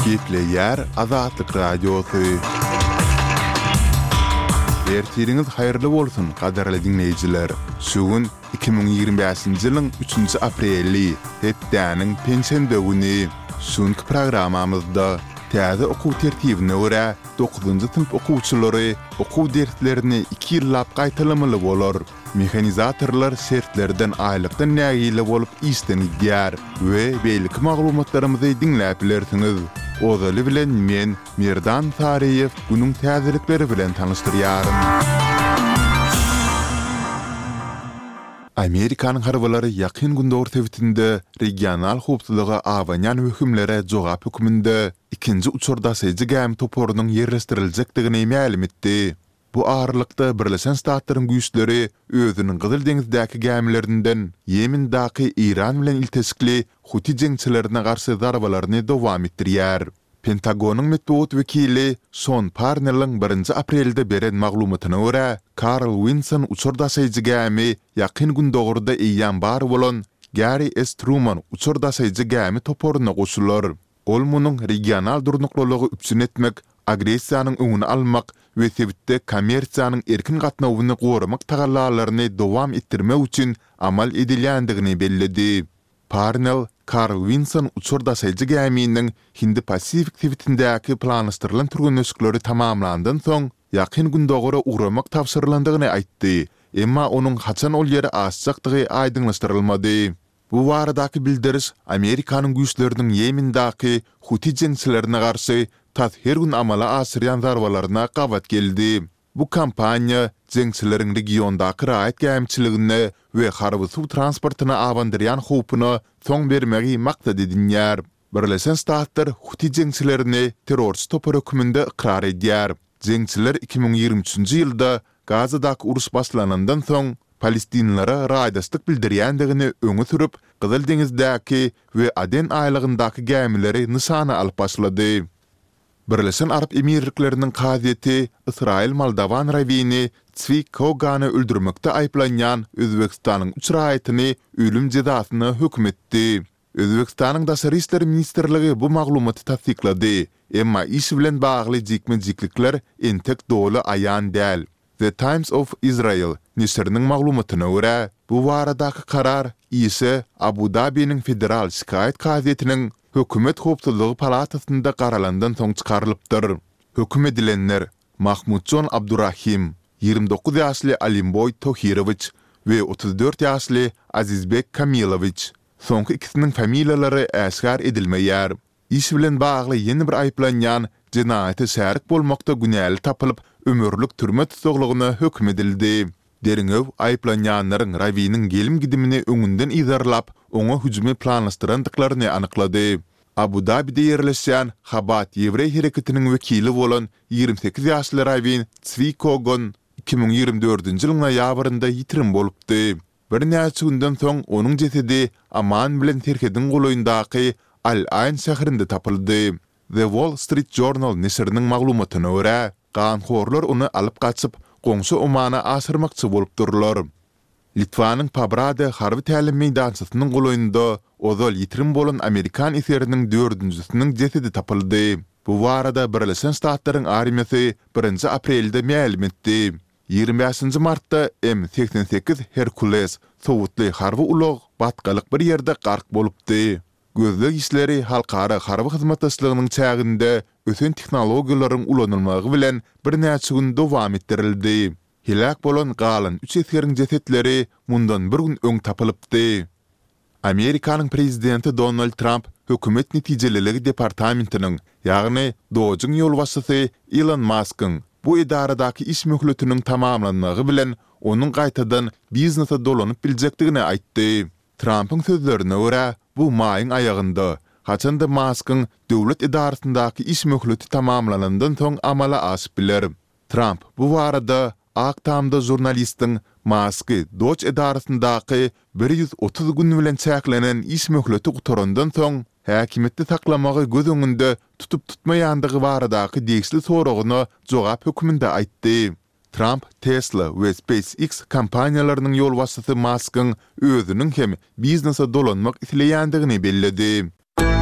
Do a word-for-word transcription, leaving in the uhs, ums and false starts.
Keyifleyer Azatlyk Radiosu. Ertiriniz hayırlı bolsun, qadarly dinleyijiler. Şugun iki bin ýygrimi beşinji ýylyň üçünji apreli, hepdäniň pensiýa güni. Şunky programamyzda täze okuw tertibine görä dokuzunji sınıf okuwçylary okuw derslerini iki ýyllap gaýtalamaly bolar. Mehanizatorlar şertlerden aýlykdan nägili bolup işden gidýär we beýleki maglumatlarymyzy dinläp bilersiňiz. Ozaly bilen men Merdan Tariýew günüň täzelikleri bilen tanystyryarym. Amerikanyň harbalary ýakyn günde ortabitinde regional howpsuzlyga awanyan hökümlere jogap höküminde ikinji uçurda sejdi gäm toporunyň ýerleşdirilmekdigini ma'lum etdi. Bu ağırlıkta Birleşen Ştatlaryň güýçleri özüniň Gyzyl deňizdäki gämilerinden Ýemendaky İran bilen iltesikli Huti jeňçilerine garşy zarbalaryny dowam etdirýär. Pentagonyň medeniýet wekili Sean Parnelliň birinji aprelde beren maglumatyna görä, Carl Vinson uçurda sejdi gämi ýakyn gün dogurda eýýän bar bolan Gary S. Truman uçurda sejdi gämi toporuna goşular. Ol munyň regional durnuklylygy üpsün etmek, agressiýanyň öňüni almak we sebitde kommersiýanyň erkin gatnawyny goramak tagallalaryny dowam etdirmek üçin amal edilýändigini belledi. Parnell, Carl Vinson uçurda sejdi gäminiň Hindi-Pasifik sebitindäki planlaşdyrylan türgünleşikleri tamamlandan soň ýakyn gün dogura uğramak tapşyrylandygyny aýtdy. Emma onuň haçan ol ýere aşjakdygy aýdynlaşdyrylmady. Bu waradaky bildiriş Amerikanyň güýçleriniň Ýemendaky Huti jeňçilerine garşy tat her gün amala asyrýan zarbalaryna gawat geldi. Bu kampaniýa jeňçileriň regiondaky raýat gämçiligine we harby suw transportyna awandyrýan howpuny soň bermegi maksat edinýär. Birleşen Ştatlar Huti jeňçilerini terrorist topar höküminde ikrar edýär. Jeňçiler iki bin ýygrimi üçünji ýylda Gazadaky urus başlanandan soň Palestinlara raýdaşlyk bildirýändigini öňe sürüp, Gyzyl deňizdäki we Aden aýlygyndaky gämileri nysana alyp başlady. Birleşen Arap Emirlikläriniň gazieti Israil Moldawan rawini Tzvi Kogany öldürmekde aýplanýan Özbekistanyň üç raýatyny ölüm jazasyna hökm etdi. Özbekistanyň Daşary işleri ministrligi bu maglumaty tasdiklady. Emma iş bilen bagly jikmenjiklikler entek doly aýan däl. The Times of Israel nisriniň maglumatyna görä, bu waradaky karar ise Abu Dhabi'niň federal şikayet gazetiniň Hökümet Howpsuzlygy palatasynda garalandan soň çykarylypdyr. Höküm edilenler Mahmudjon Abdurrahim, ýygrimi dokuz ýaşly Alimboy Tohirowich we otuz dört ýaşly Azizbek Kamilowich. Soňky ikisiniň familiýalary äşgär edilmeýär. İş bilen bagly ýeni bir aýplanýan jinaýaty şärik bolmakda günäli tapylyp ömürlük türme tutuglygyna hökm edildi. Deriňew aýplanýanlaryň rawiniň gelim gidimini öňünden izarlap, oňa hüjümi planlaşdyrandyklaryny anyklady. Abu Dhabi'de ýerleşýän Habat Ýewrey hereketiniň wekili bolan ýygrimi sekiz ýaşly rawin Tzvi Kogon iki bin ýygrimi dördünji ýylyň ýabrynda ýitirim bolupdy. Bir näçe günden soň onuň jesedi Aman bilen Terkedin golaýyndaky Al-Ayn şäherinde tapyldy. The Wall Street Journal nisriniň maglumatyna görä, ganhorlar onu alyp gaçyp goňşy Omana asyrmakçy bolupdyrlar. Litvanyň Pabrada harby tälim meýdançysynyň golaýynda ozal ýitirim bolan Amerikan eseriniň dördünjisiniň jesedi tapyldy. Bu warada Birleşen Ştatlaryň armiýasy birinji aprelde ma'lum etdi. ýygrimi beşinji martda M seksen sekiz Hercules sowutly harby ulag batgalyk bir ýerde gark bolupdy. Gözlek işleri halkara harby hyzmatdaşlygynyň çäginde ösen tehnologiýalaryň ulanylmagy bilen bir näçe gün dowam etdirildi. Hilak bolan galan üç eseriň jesetleri mundan bir gün öň tapylypdy. Amerikanyň prezidenti Donald Trump hökümet netijeleligi departamentiniň, ýagny Dojyň ýolbaşçysy Elon Musk'yň bu edaradaky iş möhletiniň tamamlanmagy bilen onuň gaýtadan biznesa dolanyp biljekdigini aýtdy. Trump'yň sözlerine görä, bu maýyň aýagynda haçanda Musk'yň döwlet edarasyndaky iş möhleti tamamlanandan soň amala aşyp biler. Trump bu warada Aktamda jurnalistiň Musk'y Doj edarasyndaky bir ýüz otuz gün bilen çäklenen iş möhleti gutarandan soň häkimetde taklamagy göz öňünde tutup tutmaýandygy baradaky degişli soragyna jogap hökmünde aýtdy. Trump, Tesla we SpaceX kampaniýalarynyň ýolbaşçysy Musk'yň özüniň hem biznesa dolanmak isleýändigini belledi.